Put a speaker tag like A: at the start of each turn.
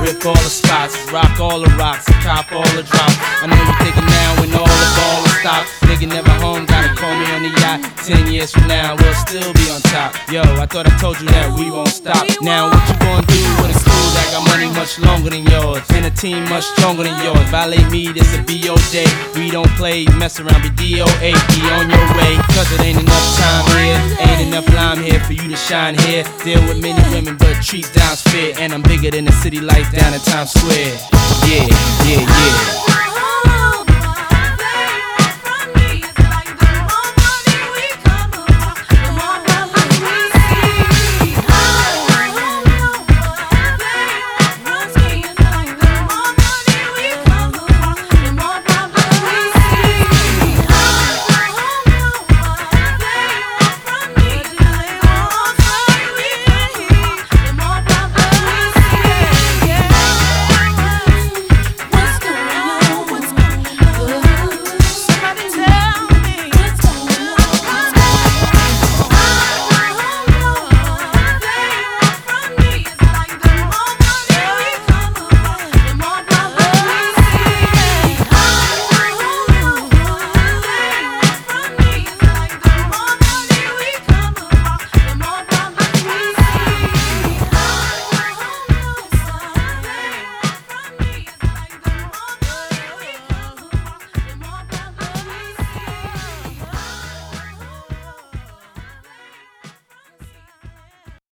A: whip all the spots, rock all the rocks, cop all the drops. I know you thinking now when all the ball is stopped. Nigga never home, gotta call me on the yacht. 10 years from now, we'll still be on top. Yo, I thought I told you that we won't stop. Now what you gonna do with a crew that got money much longer than yours, and a team much stronger than yours? Violate me, this a BO day. We don't play, mess around, be DOA. Be on your way, cause it ain't enough time here. Ain't enough lime here for you to shine here. Deal with many women, but treat down's fair. And I'm bigger than the city lights down in Times Square. Yeah, yeah, yeah.